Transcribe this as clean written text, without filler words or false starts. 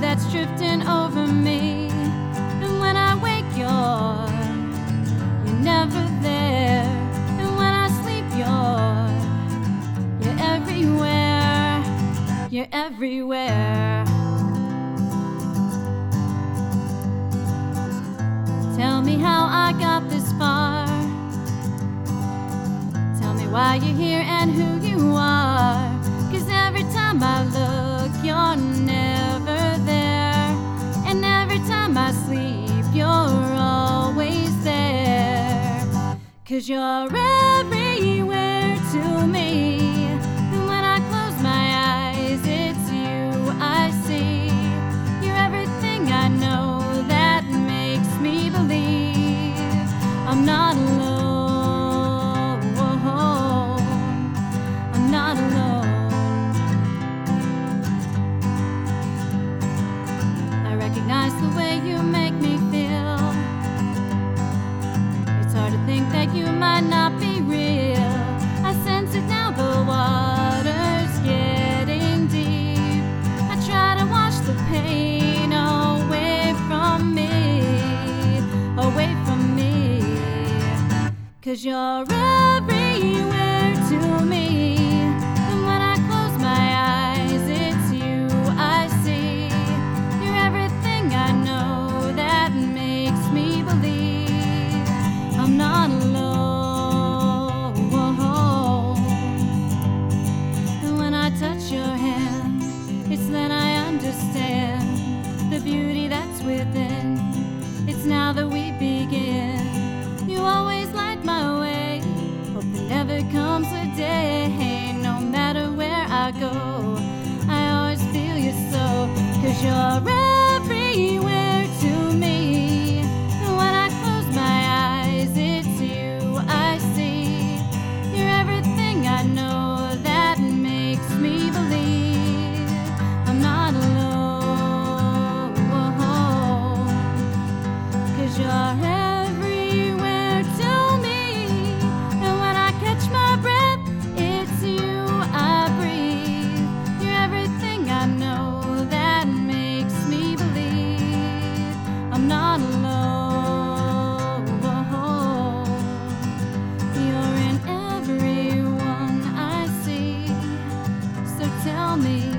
that's drifting over me. And when I wake, you're never there. And when I sleep, you're everywhere. You're everywhere. Tell me how I got this far. Tell me why you're here and who you are. 'Cause every time I look, you're never there. And every time I sleep, you're always there. 'Cause you're everywhere to me. And when I close my eyes, it's you I see. You're everything I know that makes me believe I'm not alone. I'm not alone. I recognize the way you make me feel. It's hard to think that you might not be real. I sense it now, the water's getting deep. I try to wash the pain away from me. Away from me. 'Cause you're everywhere to me. And when I close my eyes, it's you I see. You're everything I know that makes me believe I'm not alone. And when I touch your hand, it's then I understand the beauty that's within. It's now that we begin. You always light my way. Hope there never comes a day. No matter where I go, I always feel you so. 'Cause you're everywhere to me. And when I close my eyes, it's you I see. You're everything I know that makes me believe I'm not alone. 'Cause you're everywhere to me. And when I catch my breath, it's you I breathe. You're everything I know that makes me believe I'm not alone. You're in everyone I see. So tell me,